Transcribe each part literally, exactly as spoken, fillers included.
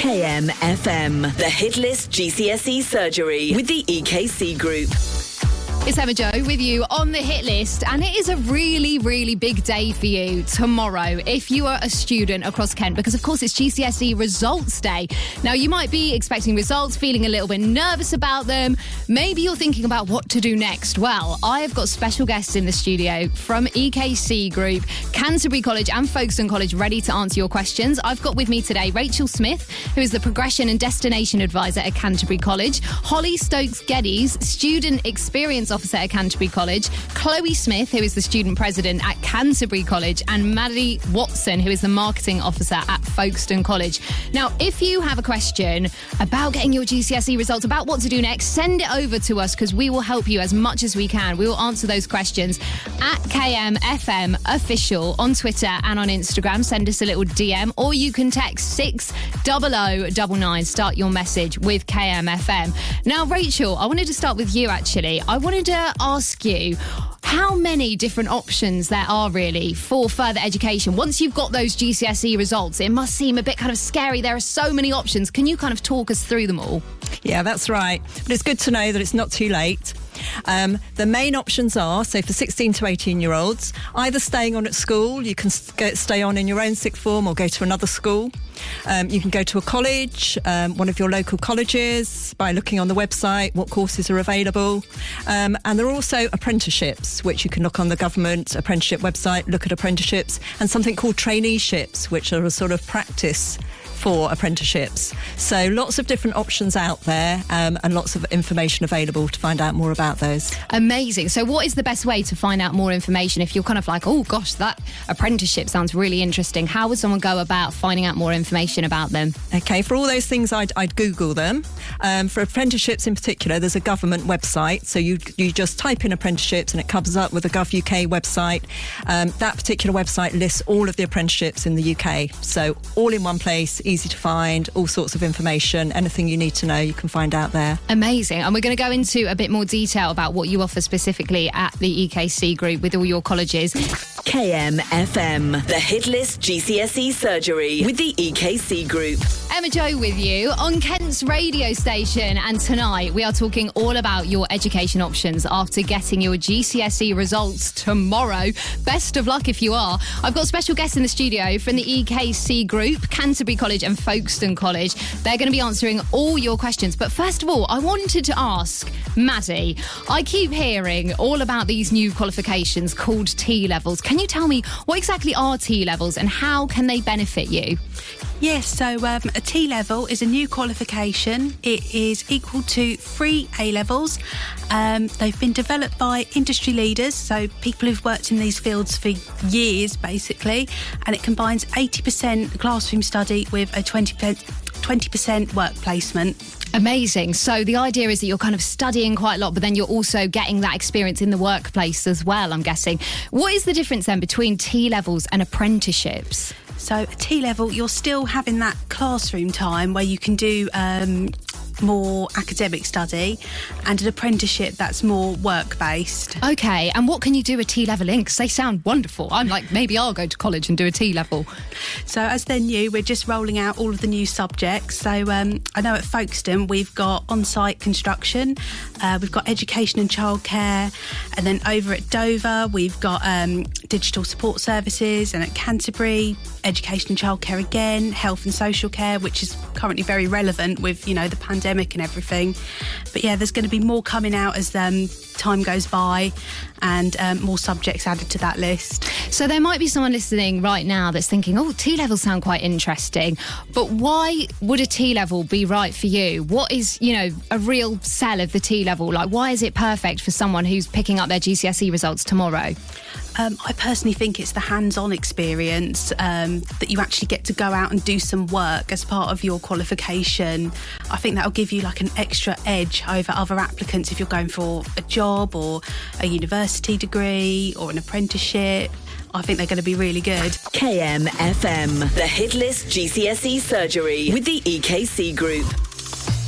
K M F M, the hit list G C S E surgery with the E K C Group. It's Emma Joe with you on the hit list, and it is a really, really big day for you tomorrow if you are a student across Kent, because of course it's G C S E results day. Now you might be expecting results, feeling a little bit nervous about them. Maybe you're thinking about what to do next. Well, I have got special guests in the studio from E K C Group, Canterbury College and Folkestone College ready to answer your questions. I've got with me today Rachel Smith, who is the Progression and Destination Advisor at Canterbury College, Holly Stokes-Geddes, Student Experience Officer at Canterbury College, Chloe Smith, who is the Student President at Canterbury College, and Maddie Watson, who is the Marketing Officer at Folkestone College. Now, if you have a question about getting your G C S E results, about what to do next, send it over to us because we will help you as much as we can. We will answer those questions at K M F M Official on Twitter and on Instagram. Send us a little D M, or you can text six double oh double nine. Start your message with K M F M. Now, Rachel, I wanted to start with you actually. I wanted to ask you how many different options there are really for further education. Once you've got those G C S E results, it must seem a bit kind of scary. There are so many options. Can you kind of talk us through them all? Yeah, that's right. But it's good to know that it's not too late. Um, the main options are, so for sixteen to eighteen year olds, either staying on at school, you can st- stay on in your own sixth form or go to another school. Um, you can go to a college, um, one of your local colleges, by looking on the website what courses are available. Um, and there are also apprenticeships, which you can look on the government apprenticeship website, look at apprenticeships, and something called traineeships, which are a sort of practice for apprenticeships. So lots of different options out there, um, and lots of information available to find out more about those. Amazing. So what is the best way to find out more information if you're kind of like, oh gosh, that apprenticeship sounds really interesting? How would someone go about finding out more information about them? Okay, for all those things, I'd, I'd Google them. Um, for apprenticeships in particular, there's a government website. So you you just type in apprenticeships and it comes up with a Gov U K website. Um, that particular website lists all of the apprenticeships in the U K. So all in one place, easy to find, all sorts of information, anything you need to know, you can find out there. Amazing. And we're going to go into a bit more detail about what you offer specifically at the E K C Group with all your colleges. K M F M, the hit list G C S E surgery with the E K C Group. Emma Joe with you on Kent's radio station, and tonight we are talking all about your education options after getting your G C S E results tomorrow. Best of luck if you are. I've got special guests in the studio from the E K C Group, Canterbury College and Folkestone College. They're going to be answering all your questions. But first of all, I wanted to ask Maddie, I keep hearing all about these new qualifications called T-levels. Can you tell me what exactly are T-levels and how can they benefit you? Yes, so um, a T-level is a new qualification. It is equal to three A-levels. Um, they've been developed by industry leaders, so people who've worked in these fields for years, basically, and it combines eighty percent classroom study with a twenty percent work placement. Amazing. So the idea is that you're kind of studying quite a lot, but then you're also getting that experience in the workplace as well, I'm guessing. What is the difference then between T-levels and apprenticeships? So a T-level, you're still having that classroom time where you can do um, more academic study, and an apprenticeship that's more work-based. Okay, and what can you do a T-level in? Because they sound wonderful. I'm like, maybe I'll go to college and do a T-level. So as they're new, we're just rolling out all of the new subjects. So um, I know at Folkestone we've got on-site construction, uh, we've got education and childcare, and then over at Dover we've got um, digital support services, and at Canterbury, education and childcare again, health and social care, which is currently very relevant with, you know, the pandemic and everything. But yeah, there's going to be more coming out as um, time goes by, and um, more subjects added to that list. So there might be someone listening right now that's thinking, oh, T-levels sound quite interesting, but why would a T-level be right for you? What is, you know, a real sell of the T-level? Like, why is it perfect for someone who's picking up their G C S E results tomorrow? Um, I personally think it's the hands-on experience, um, that you actually get to go out and do some work as part of your qualification. I think that'll give you like an extra edge over other applicants if you're going for a job or a university degree or an apprenticeship. I think they're going to be really good. K M F M, the hit list G C S E surgery with the E K C Group.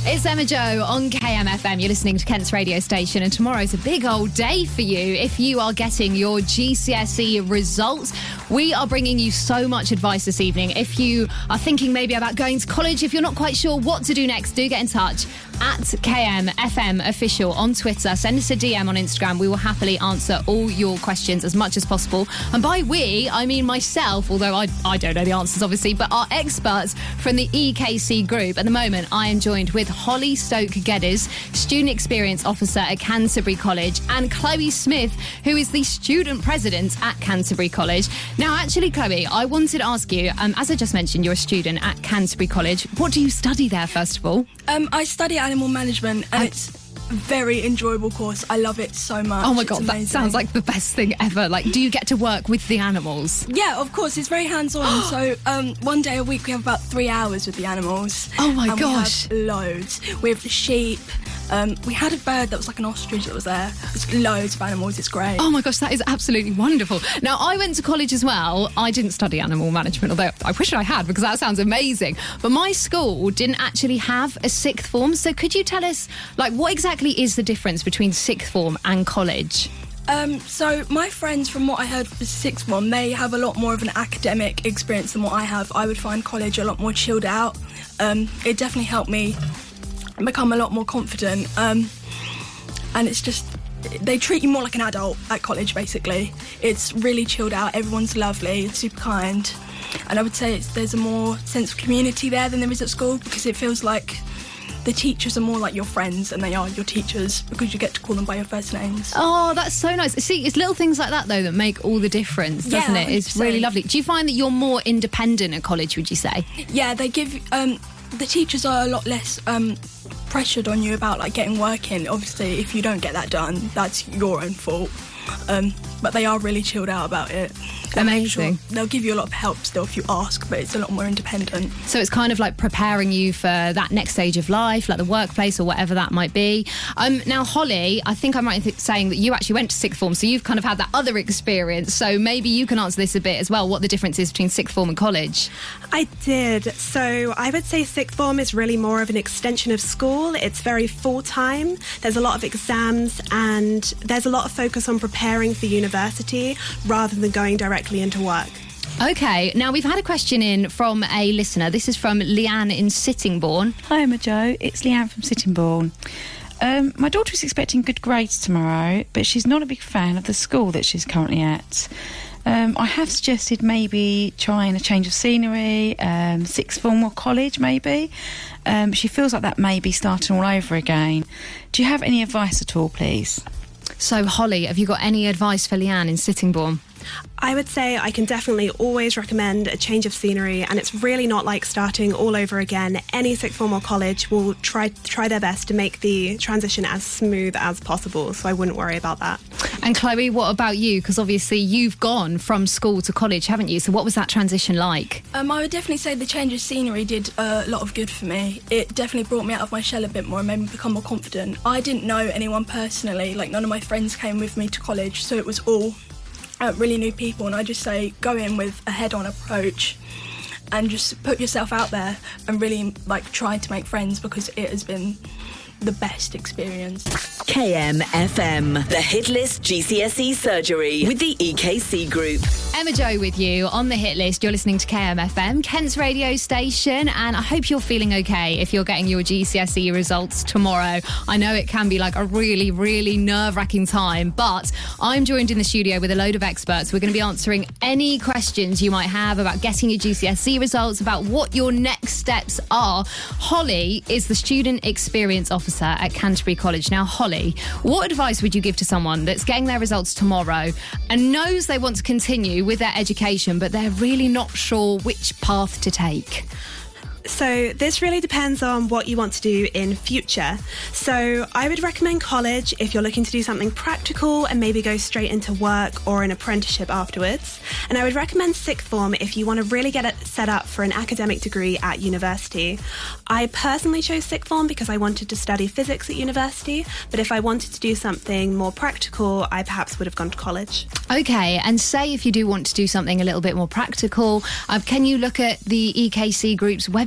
It's Emma Joe on K M F M. You're listening to Kent's radio station, and tomorrow's a big old day for you if you are getting your G C S E results. We are bringing you so much advice this evening. If you are thinking maybe about going to college, if you're not quite sure what to do next, do get in touch at K M F M Official on Twitter. Send us a D M on Instagram. We will happily answer all your questions as much as possible. And by we, I mean myself, although I, I don't know the answers, obviously, but our experts from the E K C group. At the moment, I am joined with Holly Stoke-Geddes, Student Experience Officer at Canterbury College, and Chloe Smith, who is the Student President at Canterbury College. Now, actually, Chloe, I wanted to ask you, um, as I just mentioned, you're a student at Canterbury College. What do you study there, first of all? Um, I study animal management, and I- it's a very enjoyable course. I love it so much. Oh my It's God, amazing. that sounds like the best thing ever. Like, do you get to work with the animals? Yeah, of course. It's very hands-on. so um, one day a week we have about three hours with the animals. Oh my and gosh. We have loads. We have sheep. Um, we had a bird that was like an ostrich that was there. There's loads of animals. It's great. Oh my gosh, that is absolutely wonderful. Now, I went to college as well. I didn't study animal management, although I wish I had, because that sounds amazing. But my school didn't actually have a sixth form. So could you tell us, like, what exactly is the difference between sixth form and college? Um, so my friends, from what I heard for sixth form, they have a lot more of an academic experience than what I have. I would find college a lot more chilled out. Um, it definitely helped me become a lot more confident, um, and it's just, they treat you more like an adult at college, basically. It's really chilled out, everyone's lovely, super kind, and I would say it's, there's a more sense of community there than there is at school, because it feels like the teachers are more like your friends than they are your teachers, because you get to call them by your first names. Oh, that's so nice. See, it's little things like that, though, that make all the difference, doesn't Yeah, it? It's one hundred percent. really lovely. Do you find that you're more independent at college, would you say? Yeah, they give, um, the teachers are a lot less um, pressured on you about like getting work in. Obviously, if you don't get that done, that's your own fault. Um, but they are really chilled out about it. They'll make Amazing. sure- they'll give you a lot of help still if you ask, but it's a lot more independent. So it's kind of like preparing you for that next stage of life, like the workplace or whatever that might be. Um, now, Holly, I think I'm right in th- saying that you actually went to sixth form, so you've kind of had that other experience. So maybe you can answer this a bit as well, what the difference is between sixth form and college. I did. So I would say sixth form is really more of an extension of school. It's very full-time. There's a lot of exams and there's a lot of focus on preparing for university rather than going directly into work. Okay, now we've had a question in from a listener. This is from Leanne in Sittingbourne. Hi Emma Joe, it's Leanne from Sittingbourne. Um, my daughter is expecting good grades tomorrow, but she's not a big fan of the school that she's currently at. Um, I have suggested maybe trying a change of scenery, um, sixth form or college maybe. Um, she feels like that may be starting all over again. Do you have any advice at all, please? So, Holly, have you got any advice for Leanne in Sittingbourne? I would say I can definitely always recommend a change of scenery, and it's really not like starting all over again. Any sixth form or college will try try their best to make the transition as smooth as possible, so I wouldn't worry about that. And Chloe, what about you? Because obviously you've gone from school to college, haven't you? So what was that transition like? Um, I would definitely say the change of scenery did a lot of good for me. It definitely brought me out of my shell a bit more and made me become more confident. I didn't know anyone personally, like none of my friends came with me to college, so it was all Uh, really new people, and I just say go in with a head-on approach and just put yourself out there and really like try to make friends, because it has been the best experience. K M F M, the hit list G C S E surgery with the E K C group. Emma Joe with you on the hit list. You're listening to K M F M, Kent's radio station, and I hope you're feeling okay if you're getting your G C S E results tomorrow. I know it can be like a really, really nerve-wracking time, but I'm joined in the studio with a load of experts. We're going to be answering any questions you might have about getting your G C S E results, about what your next steps are. Holly is the Student Experience Officer at Canterbury College. Now, Holly, what advice would you give to someone that's getting their results tomorrow and knows they want to continue with their education, but they're really not sure which path to take? So this really depends on what you want to do in future. So I would recommend college if you're looking to do something practical and maybe go straight into work or an apprenticeship afterwards. And I would recommend sixth form if you want to really get it set up for an academic degree at university. I personally chose sixth form because I wanted to study physics at university, but if I wanted to do something more practical, I perhaps would have gone to college. Okay, and say if you do want to do something a little bit more practical, uh, can you look at the E K C group's website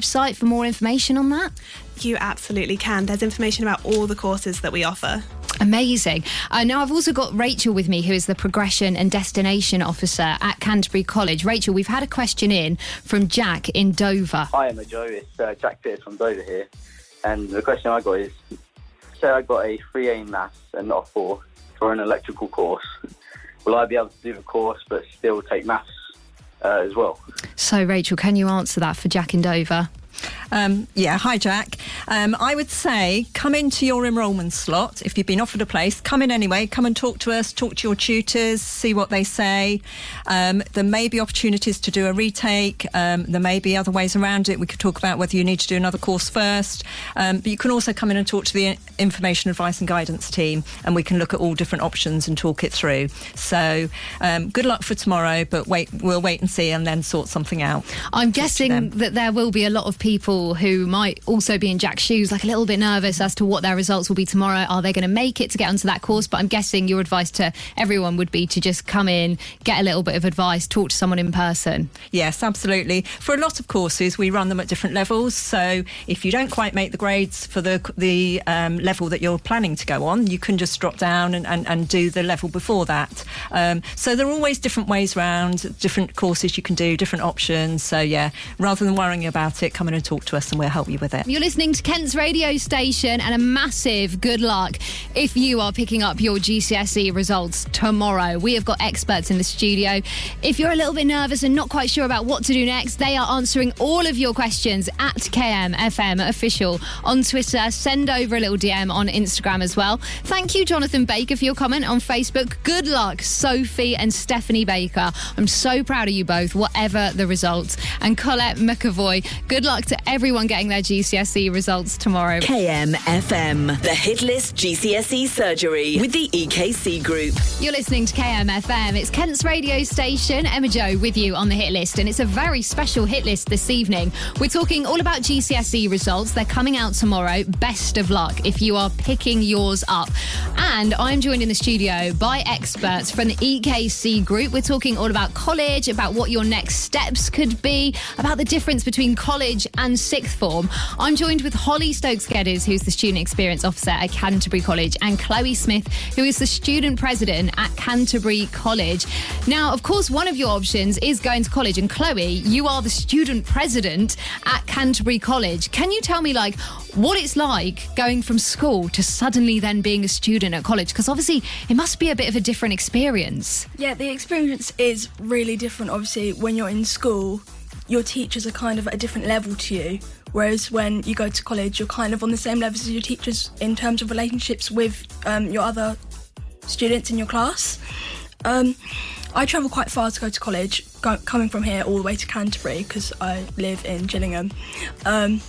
website for more information on that? You absolutely can. There's information about all the courses that we offer. Amazing. Uh, now, I've also got Rachel with me, who is the Progression and Destination Officer at Canterbury College. Rachel, we've had a question in from Jack in Dover. Hi, Emma Joe. It's uh, Jack Pierce from Dover here. And the question I got is, say I got a three A in maths and not a four for an electrical course. Will I be able to do the course but still take maths uh, as well? So, Rachel, can you answer that for Jack in Dover? Um, yeah, hi Jack. Um, I would say come into your enrolment slot. If you've been offered a place, come in anyway. Come and talk to us, talk to your tutors, see what they say. Um, there may be opportunities to do a retake. Um, there may be other ways around it. We could talk about whether you need to do another course first. Um, but you can also come in and talk to the information advice and guidance team, and we can look at all different options and talk it through. So um, good luck for tomorrow, but wait, we'll wait and see and then sort something out. I'm guessing that there will be a lot of people who might also be in Jack's shoes, like a little bit nervous as to what their results will be tomorrow. Are they going to make it to get onto that course? But I'm guessing your advice to everyone would be to just come in, get a little bit of advice, talk to someone in person. Yes, absolutely. For a lot of courses, we run them at different levels. So if you don't quite make the grades for the the um, level that you're planning to go on, you can just drop down and, and, and do the level before that. Um, so there are always different ways around, different courses you can do, different options. So yeah, rather than worrying about it, come in and talk to us and we'll help you with it. You're listening to Kent's radio station, and a massive good luck if you are picking up your G C S E results tomorrow. We have got experts in the studio. If you're a little bit nervous and not quite sure about what to do next, they are answering all of your questions at K M F M Official on Twitter. Send over a little D M on Instagram as well. Thank you, Jonathan Baker, for your comment on Facebook. Good luck, Sophie and Stephanie Baker. I'm so proud of you both, whatever the results. And Colette McAvoy, good luck to everyone getting their G C S E results tomorrow. K M F M, the hit list G C S E surgery with the E K C Group. You're listening to K M F M. It's Kent's radio station. Emma Joe with you on the hit list, and it's a very special hit list this evening. We're talking all about G C S E results. They're coming out tomorrow. Best of luck if you are picking yours up. And I'm joined in the studio by experts from the E K C Group. We're talking all about college, about what your next steps could be, about the difference between college and sixth form. I'm joined with Holly Stokes-Geddes, who's the Student Experience Officer at Canterbury College, and Chloe Smith, who is the Student President at Canterbury College. Now, of course, one of your options is going to college, and Chloe, you are the Student President at Canterbury College. Can you tell me, like, what it's like going from school to suddenly then being a student at college? Because obviously it must be a bit of a different experience. Yeah, the experience is really different. Obviously, when you're in school, your teachers are kind of at a different level to you, whereas when you go to college, you're kind of on the same level as your teachers in terms of relationships with um, your other students in your class. Um, I travel quite far to go to college, go- coming from here all the way to Canterbury because I live in Gillingham. Um,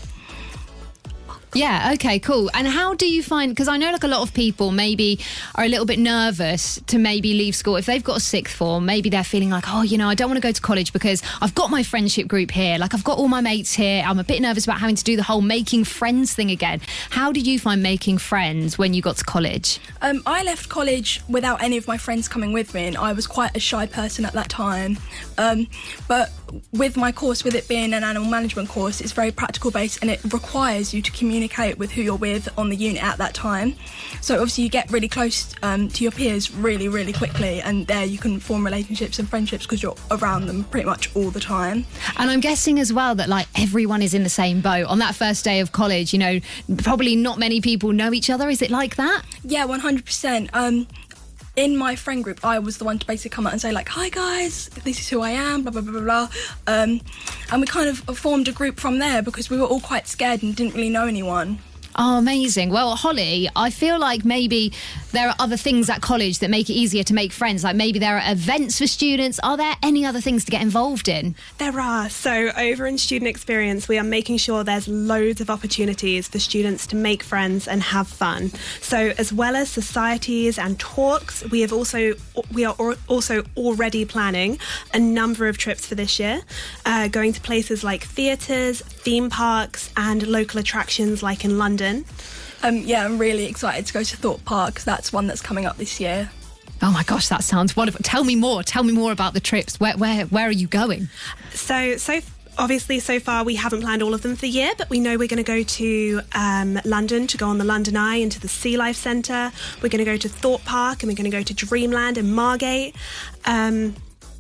Yeah, okay, cool. And how do you find, because I know like a lot of people maybe are a little bit nervous to maybe leave school. If they've got a sixth form, maybe they're feeling like, oh, you know, I don't want to go to college because I've got my friendship group here. Like I've got all my mates here. I'm a bit nervous about having to do the whole making friends thing again. How did you find making friends when you got to college? Um, I left college without any of my friends coming with me, and I was quite a shy person at that time. Um, but with my course, with it being an animal management course, it's very practical based and it requires you to communicate with who you're with on the unit at that time. So obviously you get really close um, to your peers really, really quickly, and there you can form relationships and friendships because you're around them pretty much all the time. And I'm guessing as well that like everyone is in the same boat on that first day of college. You know, probably not many people know each other. Is it like that? Yeah, one hundred percent. Um, in my friend group, I was the one to basically come out and say like, hi guys, this is who I am, blah, blah, blah, blah, blah. Um, and we kind of formed a group from there because we were all quite scared and didn't really know anyone. Oh, amazing. Well, Holly, I feel like maybe there are other things at college that make it easier to make friends. Like maybe there are events for students. Are there any other things to get involved in? There are. So over in Student Experience, we are making sure there's loads of opportunities for students to make friends and have fun. So as well as societies and talks, we have also we are also already planning a number of trips for this year, uh, going to places like theatres, theme parks and local attractions like in London. Um, yeah, I'm really excited to go to Thorpe Park because that's one that's coming up this year. Oh my gosh, that sounds wonderful. Tell me more. Tell me more about the trips. Where where where are you going? So so obviously, so far we haven't planned all of them for the year, but we know we're going to go to um, London to go on the London Eye into the Sea Life Centre. We're going to go to Thorpe Park and we're going to go to Dreamland in Margate. Um,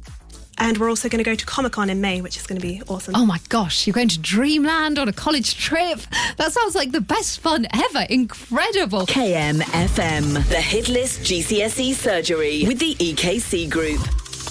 and we're also going to go to Comic-Con in May, which is going to be awesome. Oh my gosh, you're going to Dreamland on a college trip? That sounds like the best fun ever. Incredible. K M F M, the hit list G C S E surgery with the E K C Group.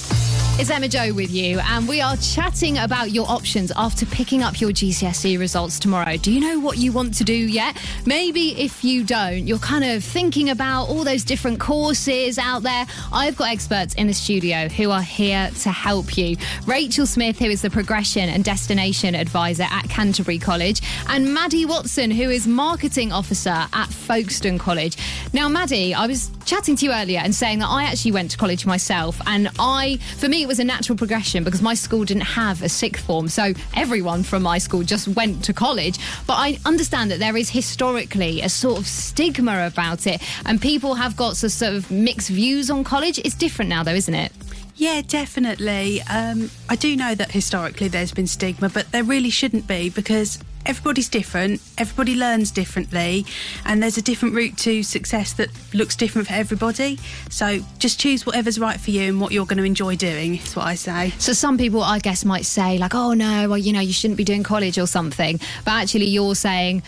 It's Emma Jo with you, and we are chatting about your options after picking up your G C S E results tomorrow. Do you know what you want to do yet? Maybe if you don't, you're kind of thinking about all those different courses out there. I've got experts in the studio who are here to help you. Rachel Smith, who is the Progression and Destination Advisor at Canterbury College, and Maddie Watson, who is Marketing Officer at Folkestone College. Now, Maddie, I was chatting to you earlier and saying that I actually went to college myself, and I, for me, it was a natural progression because my school didn't have a sixth form, so everyone from my school just went to college. But I understand that there is historically a sort of stigma about it, and people have got sort of mixed views on college. It's different now, though, isn't it? Yeah, definitely. Um, I do know that historically there's been stigma, but there really shouldn't be, because everybody's different, everybody learns differently, and there's a different route to success that looks different for everybody. So just choose whatever's right for you and what you're going to enjoy doing, is what I say. So some people, I guess, might say like, oh no, well, you know, you shouldn't be doing college or something. But actually you're saying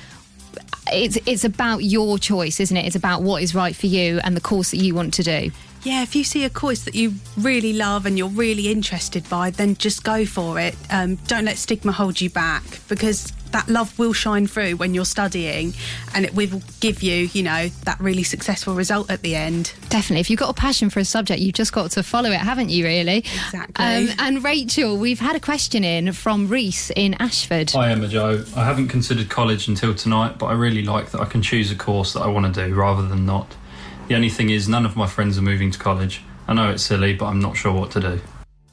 it's it's about your choice, isn't it? It's about what is right for you and the course that you want to do. Yeah, if you see a course that you really love and you're really interested by, then just go for it. Um, don't let stigma hold you back, because that love will shine through when you're studying, and it will give you, you know, that really successful result at the end. Definitely. If you've got a passion for a subject, you've just got to follow it, haven't you, really? Exactly. Um, and Rachel, we've had a question in from Reese in Ashford. Hi, Emma Jo. I haven't considered college until tonight, but I really like that I can choose a course that I want to do rather than not. The only thing is, none of my friends are moving to college. I know it's silly, but I'm not sure what to do.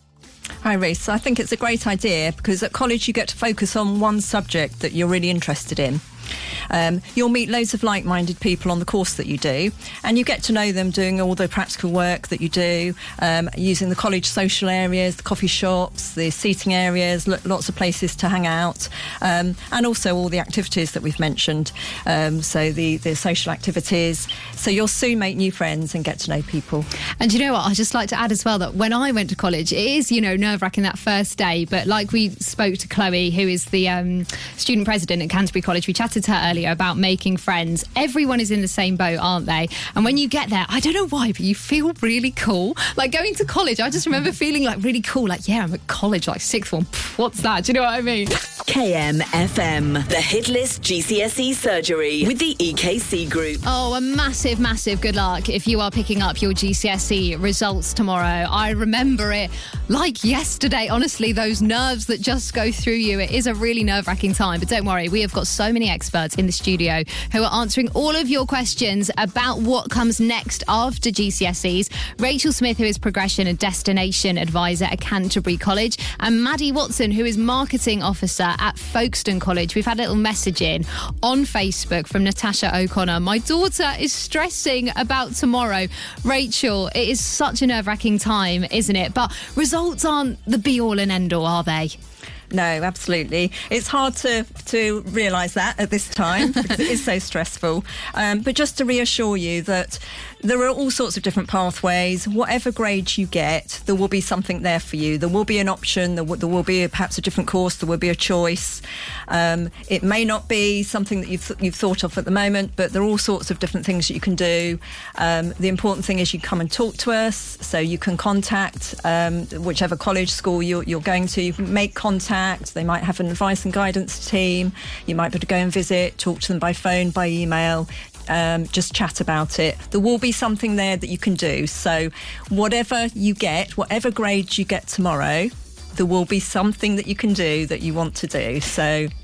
Hi, Reese. I think it's a great idea because at college you get to focus on one subject that you're really interested in. Um, you'll meet loads of like-minded people on the course that you do, and you get to know them doing all the practical work that you do, um, using the college social areas, the coffee shops, the seating areas, lo- lots of places to hang out, um, and also all the activities that we've mentioned, um, so the, the social activities. So you'll soon make new friends and get to know people. And you know what, I'd just like to add as well that when I went to college, it is, you know, nerve-wracking that first day, but like we spoke to Chloe, who is the um, student president at Canterbury College, we chatted to her earlier about making friends. Everyone is in the same boat, aren't they? And when you get there, I don't know why, but you feel really cool. Like going to college, I just remember feeling like really cool. Like, yeah, I'm at college, like sixth form. Pff, what's that? Do you know what I mean? K M F M, the hit list G C S E surgery with the E K C Group. Oh, a massive, massive good luck if you are picking up your G C S E results tomorrow. I remember it like yesterday. Honestly, those nerves that just go through you. It is a really nerve-wracking time, but don't worry, we have got so many experts in the studio who are answering all of your questions about what comes next after G C S Es. Rachel Smith, who is Progression and Destination Advisor at Canterbury College, and Maddie Watson, who is Marketing Officer at Folkestone College. We've had a little message in on Facebook from Natasha O'Connor. My daughter is stressing about tomorrow. Rachel, it is such a nerve-wracking time, isn't it? But results aren't the be-all and end-all, are they? No, absolutely. It's hard to, to realise that at this time because it is so stressful. Um, but just to reassure you that there are all sorts of different pathways. Whatever grade you get, there will be something there for you. There will be an option. There will, there will be a, perhaps a different course. There will be a choice. Um, it may not be something that you've, you've thought of at the moment, but there are all sorts of different things that you can do. Um, the important thing is you come and talk to us, so you can contact um, whichever college, school you're, you're going to. You can make contact. They might have an advice and guidance team. You might be able to go and visit, talk to them by phone, by email, um, just chat about it. There will be something there that you can do. So whatever you get, whatever grade you get tomorrow, there will be something that you can do that you want to do. So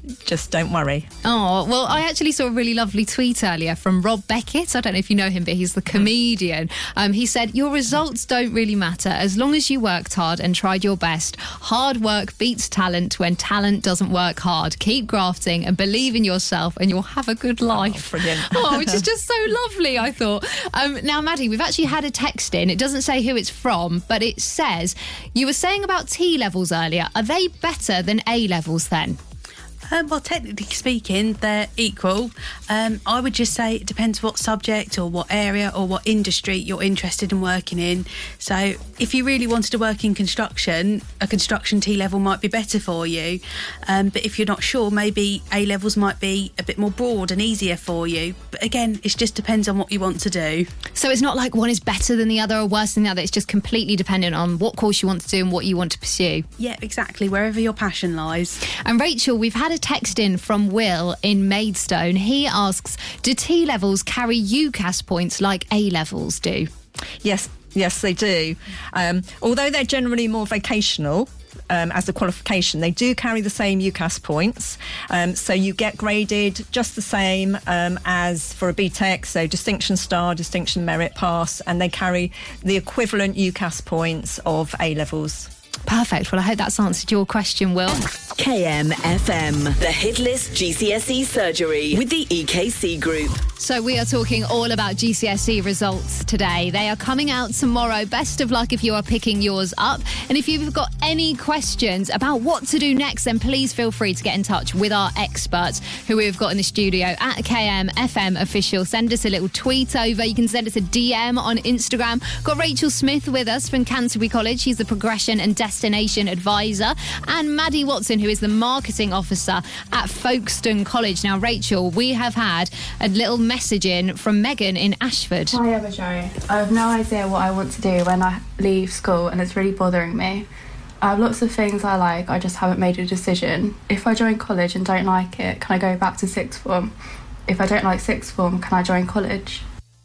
just don't worry. Oh, well, I actually saw a really lovely tweet earlier from Rob Beckett. I don't know if you know him, but he's the comedian. Um, he said, your results don't really matter as long as you worked hard and tried your best. Hard work beats talent when talent doesn't work hard. Keep grafting and believe in yourself and you'll have a good life. Oh, brilliant. Oh, which is just so lovely, I thought. Um, now, Maddie, we've actually had a text in. It doesn't say who it's from, but it says, you were saying about T levels earlier. Are they better than A levels then? Um, well, technically speaking, they're equal. Um, I would just say it depends what subject or what area or what industry you're interested in working in. So if you really wanted to work in construction, a construction T-level might be better for you. Um, but if you're not sure, maybe A-levels might be a bit more broad and easier for you. But again, it just depends on what you want to do. So it's not like one is better than the other or worse than the other. It's just completely dependent on what course you want to do and what you want to pursue. Yeah, exactly. Wherever your passion lies. And Rachel, we've had a text in from Will in Maidstone. He asks, do T levels carry UCAS points like A levels do? Yes, yes, they do. Um, although they're generally more vocational um, as a qualification, they do carry the same UCAS points. Um, so you get graded just the same um, as for a B Tech, so distinction star, distinction merit pass, and they carry the equivalent UCAS points of A levels. Perfect. Well, I hope that's answered your question, Will. K M F M, the hit list G C S E surgery with the E K C Group. So we are talking all about G C S E results today. They are coming out tomorrow. Best of luck if you are picking yours up. And if you've got any questions about what to do next, then please feel free to get in touch with our experts who we've got in the studio at K M F M Official. Send us a little tweet over. You can send us a D M on Instagram. Got Rachel Smith with us from Canterbury College. She's the Progression and Destination Advisor. And Maddie Watson, who is the Marketing Officer at Folkestone College. Now, Rachel, we have had a little message in from Megan in Ashford. Hi, Emma Jo. I have no idea what I want to do when I leave school and it's really bothering me. I have lots of things I like, I just haven't made a decision. If I join college and don't like it, can I go back to sixth form? If I don't like sixth form, can I join college?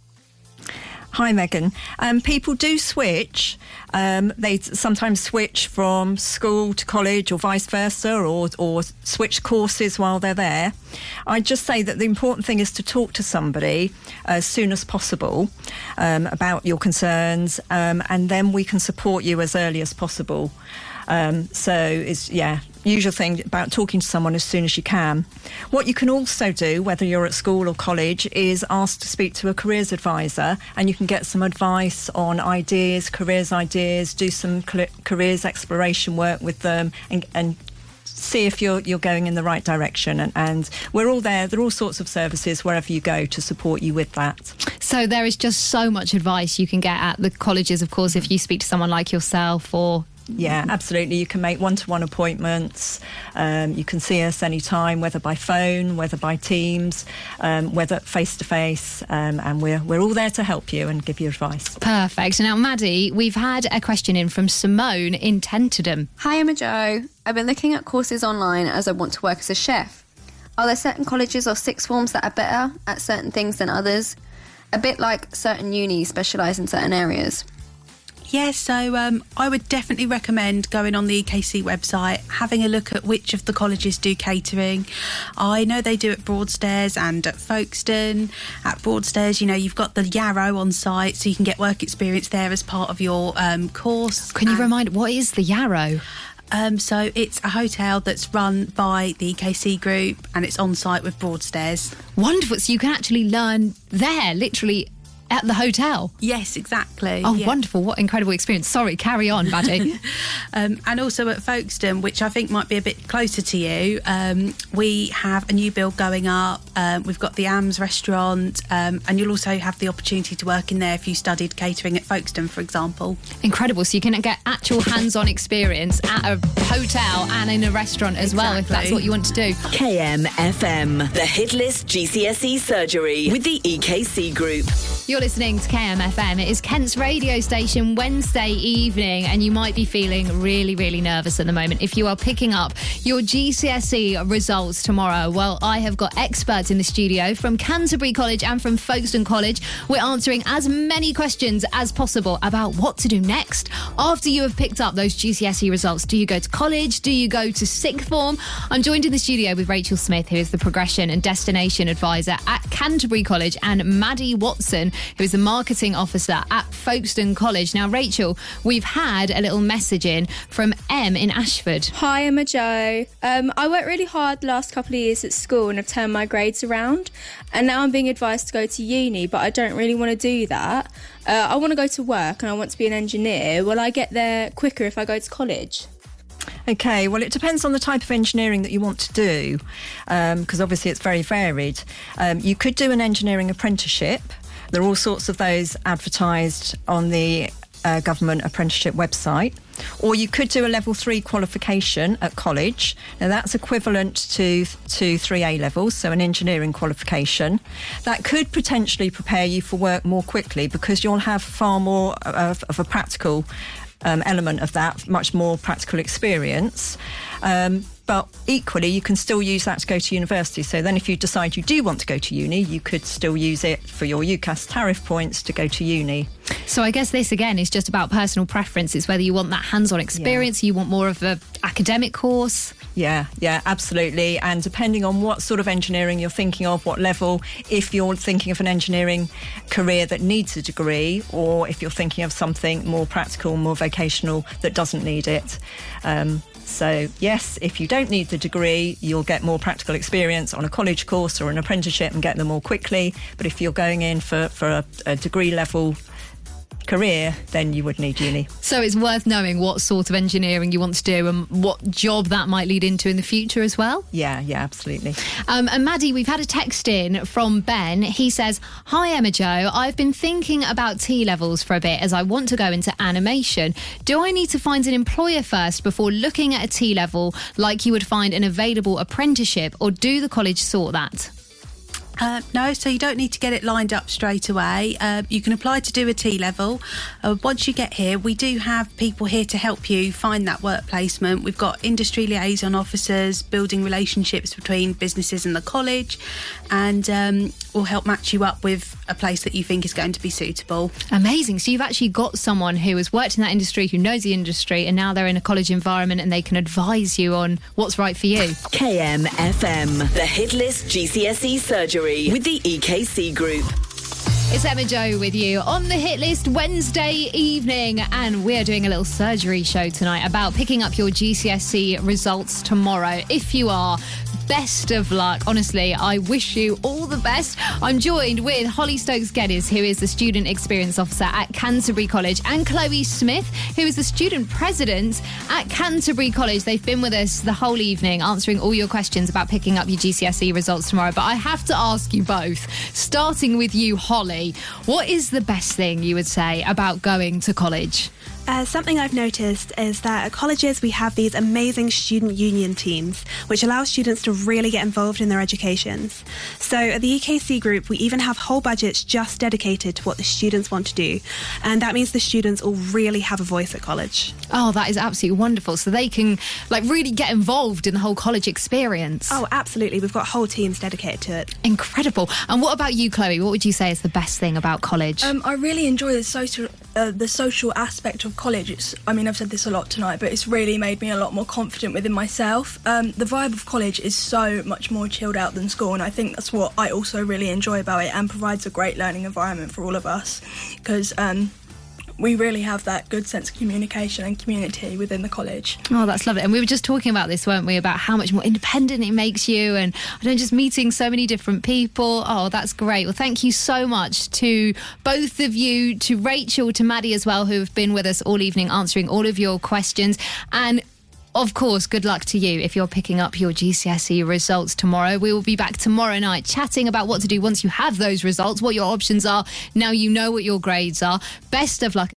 Hi, Megan. Um, people do switch. Um, they sometimes switch from school to college or vice versa, or, or switch courses while they're there. I'd just say that the important thing is to talk to somebody as soon as possible um, about your concerns, um, and then we can support you as early as possible. Um, so it's, yeah, usual thing about talking to someone as soon as you can. What you can also do, whether you're at school or college, is ask to speak to a careers advisor, and you can get some advice on ideas, careers ideas, do some careers exploration work with them, and, and see if you're you're going in the right direction. And, and we're all there. There are all sorts of services wherever you go to support you with that. So there is just so much advice you can get at the colleges, of course, if you speak to someone like yourself or... Yeah, absolutely. You can make one-to-one appointments. Um, you can see us anytime, whether by phone, whether by Teams, um, whether face-to-face, um, and we're we're all there to help you and give you advice. Perfect. Now, Maddie, we've had a question in from Simone in Tenterden. Hi, Emma Jo. I've been looking at courses online as I want to work as a chef. Are there certain colleges or sixth forms that are better at certain things than others? A bit like certain unis specialise in certain areas. Yes, so um, I would definitely recommend going on the E K C website, having a look at which of the colleges do catering. I know they do at Broadstairs and at Folkestone. At Broadstairs, you know, you've got the Yarrow on site, so you can get work experience there as part of your um, course. Can you and, remind, what is the Yarrow? Um, so it's a hotel that's run by the E K C Group, and it's on site with Broadstairs. Wonderful, so you can actually learn there, literally at the hotel? Yes, exactly. Oh, yeah. Wonderful. What incredible experience. Sorry, carry on, Maddie. um, and also at Folkestone, which I think might be a bit closer to you, um, we have a new build going up. Um, we've got the A M S restaurant, um, and you'll also have the opportunity to work in there if you studied catering at Folkestone, for example. Incredible. So you can get actual hands-on experience at a hotel and in a restaurant as exactly. well, if that's what you want to do. K M F M, the hit list G C S E surgery with the E K C Group. You're listening to K M F M. It is Kent's radio station Wednesday evening, and you might be feeling really, really nervous at the moment if you are picking up your G C S E results tomorrow. Well, I have got experts in the studio from Canterbury College and from Folkestone College. We're answering as many questions as possible about what to do next after you have picked up those G C S E results. Do you go to college? Do you go to sixth form? I'm joined in the studio with Rachel Smith, who is the Progression and Destination Advisor at Canterbury College, and Maddie Watson, who is the Marketing Officer at Folkestone College. Now, Rachel, we've had a little message in from M in Ashford. Hi, I'm a Jo. Um, I worked really hard the last couple of years at school and have turned my grades around, and now I'm being advised to go to uni, but I don't really want to do that. Uh, I want to go to work and I want to be an engineer. Will I get there quicker if I go to college? Okay, well, it depends on the type of engineering that you want to do, because um, obviously it's very varied. Um, you could do an engineering apprenticeship. There are all sorts of those advertised on the uh, government apprenticeship website. Or you could do a level three qualification at college. Now, that's equivalent to, to three A levels, so an engineering qualification. That could potentially prepare you for work more quickly because you'll have far more of, of a practical Um, element of that, much more practical experience. Um, but equally, you can still use that to go to university. So then if you decide you do want to go to uni, you could still use it for your UCAS tariff points to go to uni. So I guess this, again, is just about personal preference. It's whether you want that hands-on experience, yeah. you want more of an academic course. Yeah, yeah, absolutely. And depending on what sort of engineering you're thinking of, what level, if you're thinking of an engineering career that needs a degree, or if you're thinking of something more practical, more vocational that doesn't need it. Um, so, yes, if you don't need the degree, you'll get more practical experience on a college course or an apprenticeship and get them more quickly. But if you're going in for, for a, a degree level career, then you would need uni. So it's worth knowing what sort of engineering you want to do and what job that might lead into in the future as well. Yeah, yeah, absolutely. Um, and Maddie, we've had a text in from Ben. He says, "Hi Emma Jo, I've been thinking about T-levels for a bit as I want to go into animation. Do I need to find an employer first before looking at a T-level like you would find an available apprenticeship, or do the college sort that?" Uh, no, so you don't need to get it lined up straight away. Uh, you can apply to do a T-level. Uh, once you get here, we do have people here to help you find that work placement. We've got industry liaison officers building relationships between businesses and the college, and um, we'll help match you up with a place that you think is going to be suitable. Amazing. So you've actually got someone who has worked in that industry, who knows the industry, and now they're in a college environment and they can advise you on what's right for you. K M F M, the hit list G C S E surgery with the E K C Group. It's Emma Jo with you on the Hit List Wednesday evening, and we're doing a little surgery show tonight about picking up your G C S E results tomorrow. If you are, best of luck. Honestly, I wish you all the best. I'm joined with Holly Stokes-Geddes, who is the Student Experience Officer at Canterbury College, and Chloe Smith, who is the Student President at Canterbury College. They've been with us the whole evening answering all your questions about picking up your G C S E results tomorrow. But I have to ask you both, starting with you, Holly, what is the best thing you would say about going to college? Uh, something I've noticed is that at colleges we have these amazing student union teams, which allow students to really get involved in their educations. So at the E K C Group, we even have whole budgets just dedicated to what the students want to do. And that means the students all really have a voice at college. Oh, that is absolutely wonderful. So they can like really get involved in the whole college experience. Oh, absolutely. We've got whole teams dedicated to it. Incredible. And what about you, Chloe? What would you say is the best thing about college? Um, I really enjoy the social, uh, the social aspect of college. It's, I mean, I've said this a lot tonight, but it's really made me a lot more confident within myself. Um, the vibe of college is so much more chilled out than school, and I think that's what I also really enjoy about it, and provides a great learning environment for all of us, because um, we really have that good sense of communication and community within the college. Oh, that's lovely. And we were just talking about this, weren't we, about how much more independent it makes you, and I don't know, just meeting so many different people. Oh, that's great. Well, thank you so much to both of you, to Rachel, to Maddie as well, who have been with us all evening answering all of your questions. And of course, good luck to you if you're picking up your G C S E results tomorrow. We will be back tomorrow night chatting about what to do once you have those results, what your options are. Now you know what your grades are. Best of luck.